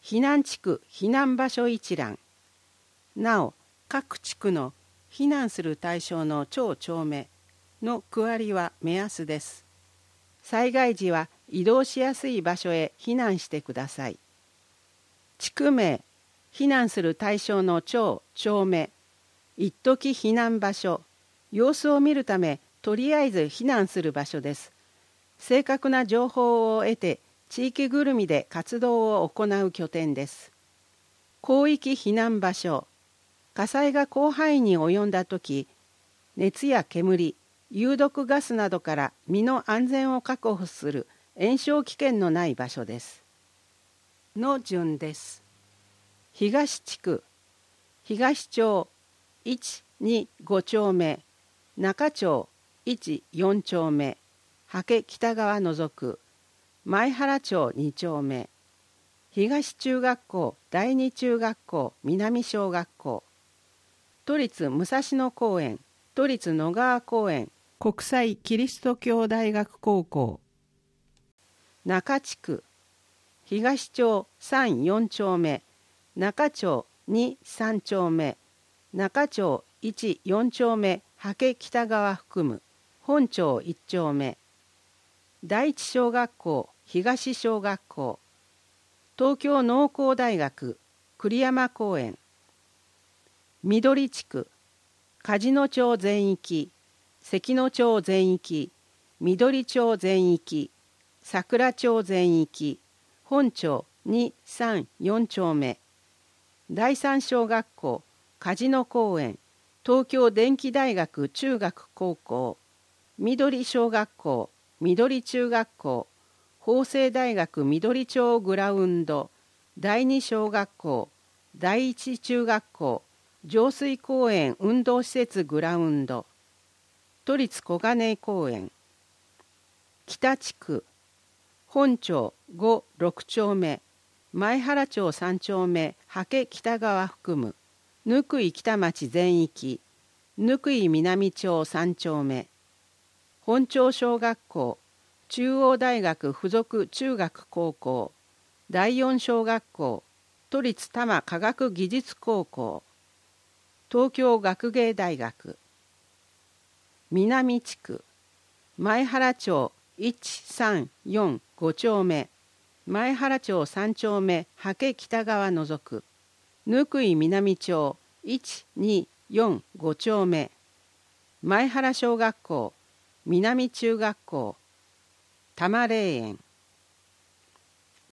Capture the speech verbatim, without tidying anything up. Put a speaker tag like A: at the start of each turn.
A: 避難地区避難場所一覧。なお、各地区の避難する対象の町町名の区割りは目安です。災害時は移動しやすい場所へ避難してください。地区名、避難する対象の町町名、一時避難場所、様子を見るためとりあえず避難する場所です。正確な情報を得て地域ぐるみで活動を行う拠点です。広域避難場所、火災が広範囲に及んだとき、熱や煙、有毒ガスなどから身の安全を確保する延焼危険のない場所です。の順です。東地区、東町いち、に、ご丁目、中町いち、よん丁目、刷北側除く、前原町に丁目、東中学校、第二中学校、南小学校、都立武蔵野公園、都立野川公園、国際キリスト教大学高校。中地区、東町さん、よん丁目、中町に、さん丁目、中町いち、よん丁目、刷北側含む、本町いち丁目、第一小学校、東小学校、東京農工大学、栗山公園。緑地区、梶野町全域、関野町全域、緑町全域、桜町全域、本町に、さん、よん丁目、第三小学校、梶野公園、東京電機大学中学高校、緑小学校、緑中学校、法政大学緑町グラウンド、第二小学校、第一中学校、上水公園運動施設グラウンド、都立小金井公園。北地区、本町ご、ろく丁目、前原町さん丁目、刷北側含む、貫井北町全域、貫井南町さん丁目、本町小学校、中央大学附属中学高校、第四小学校、都立多摩科学技術高校、東京学芸大学。南地区、前原町いち、さん、よん、ご丁目、前原町さん丁目、刷北側除く、貫井南町いち、に、よん、ご丁目、前原小学校、南中学校、多摩霊園。